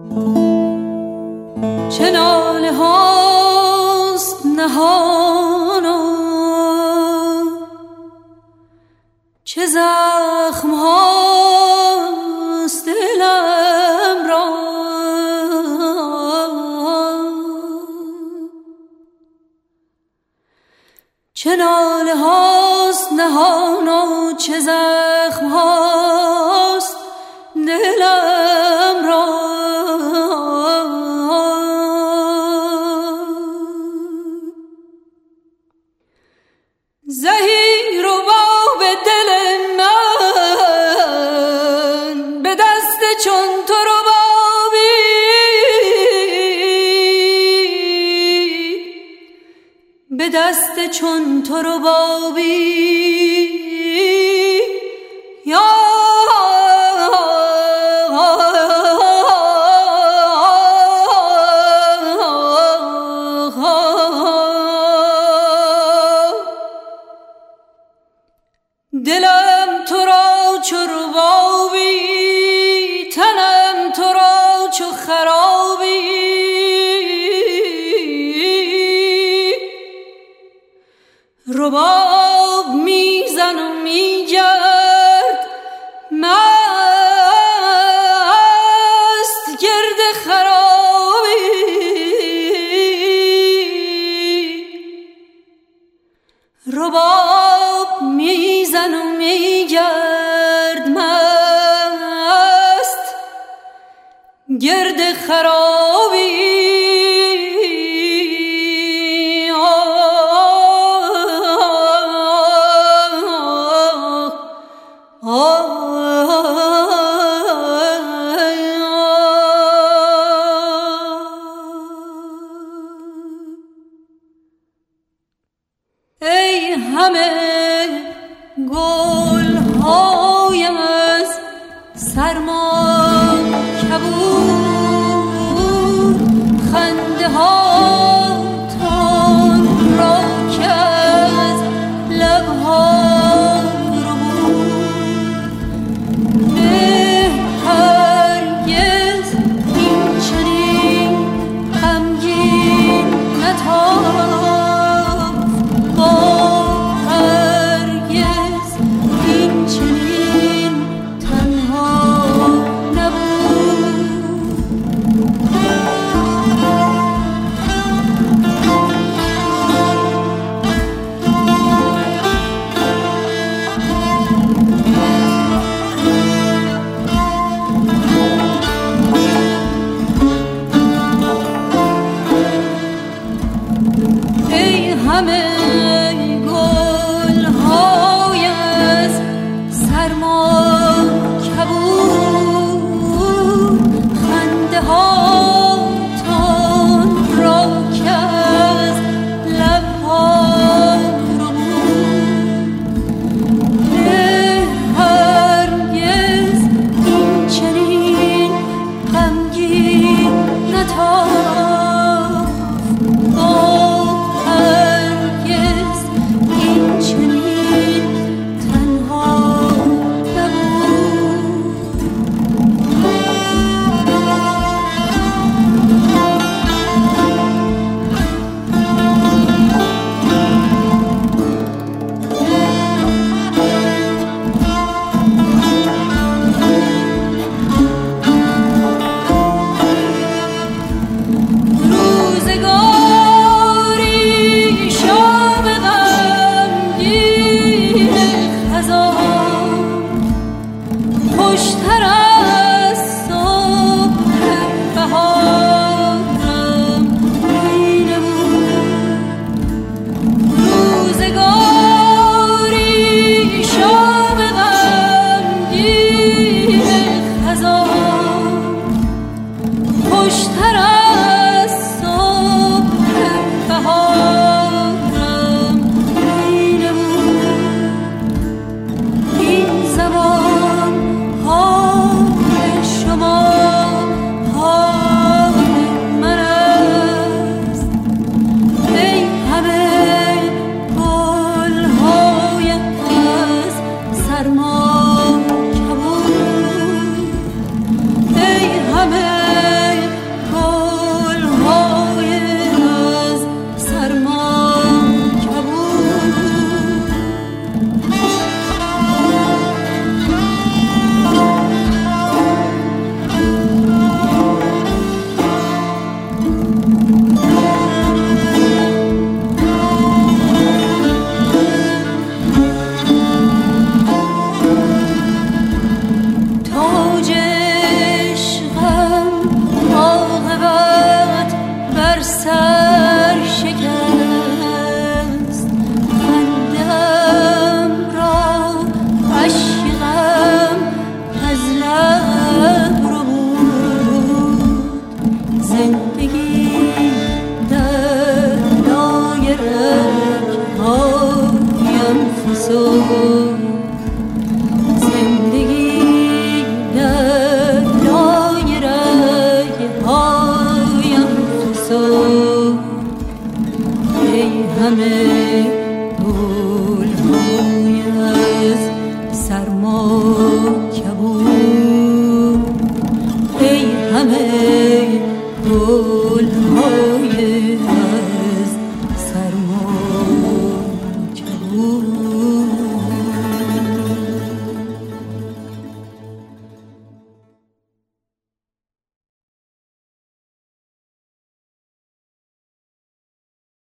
چه ناله هاست نهانا، چه زخم هاست دلم را. چه ناله هاست نهانا، چه زخم هاست دلم را. زهیر و باب دل من به دست چون تو ربابی، به دست چون تو ربابی یا دلم تو را چو ربابی، تنم تو را چو خرابی. رباب میزن و میگرد مست گرد خرابی. رباب میزن و میگرد مست گرد خرابی. ای همه گل‌هایم از سرما کبود، خنده هاتون را که از لب‌ها ربود. هرگز این چنین غمگین نتافت، همه گل‌های از سرما کبود، خنده هاتون را که از لب‌ها ربود. هرگز این چنین غمگین نتافت، سرما کبود. ای همه سرما کبود ای همه گل‌های از سرما کبود.